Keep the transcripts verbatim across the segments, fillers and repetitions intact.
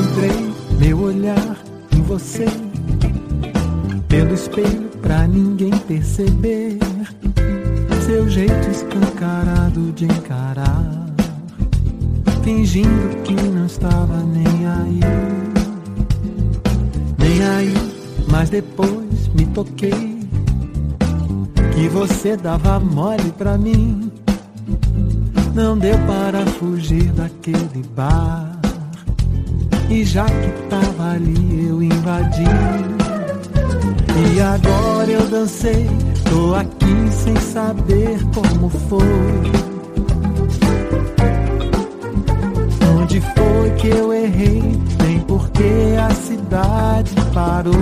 enquadrei meu olhar em você, pelo espelho pra ninguém perceber seu jeito escancarado de encarar, fingindo que não estava nem aí, nem aí. Mas depois me toquei que você dava mole pra mim. Não deu para fugir daquele bar, e já que tava ali eu invadi. E agora eu dancei, tô aqui sem saber como foi. Onde foi que eu errei, nem porque a cidade parou.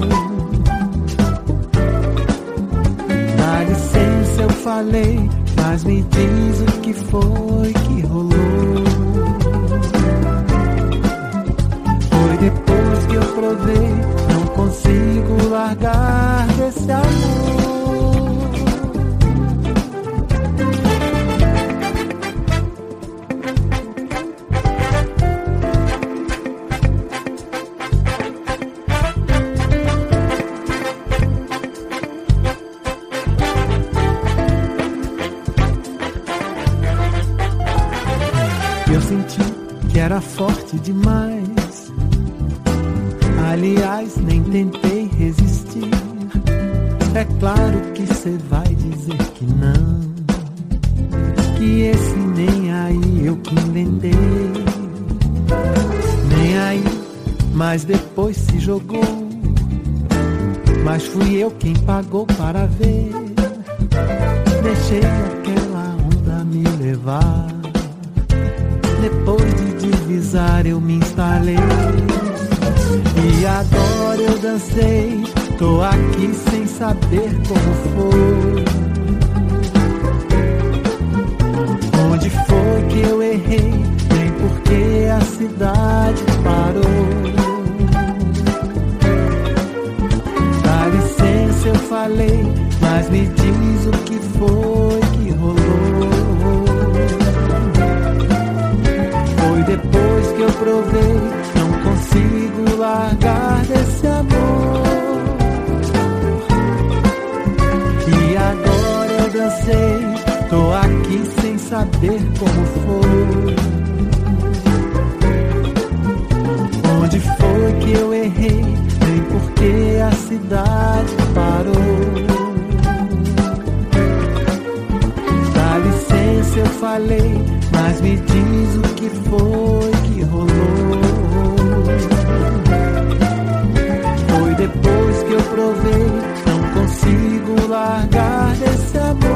Dá licença, eu falei, mas me diz o que foi que rolou. Foi depois que eu provei, não consigo largar desse amor. Eu senti que era forte demais. Aliás, nem tentei resistir. É claro que cê vai dizer que não, que esse nem aí eu que inventei. Nem aí, mas depois se jogou. Mas fui eu quem pagou para ver. Deixei aquela onda me levar. Depois de divisar eu me instalei. E agora eu dancei, tô aqui sem saber como foi. Onde foi que eu errei, nem porque a cidade parou. Dá licença, eu falei, mas me diz o que foi que rolou. Depois que eu provei, não consigo largar desse amor. E agora eu dancei, tô aqui sem saber como foi. Onde foi que eu errei, nem porque a cidade parou. Dá licença, eu falei, mas me diz o que foi que rolou. Foi depois que eu provei, não consigo largar desse amor.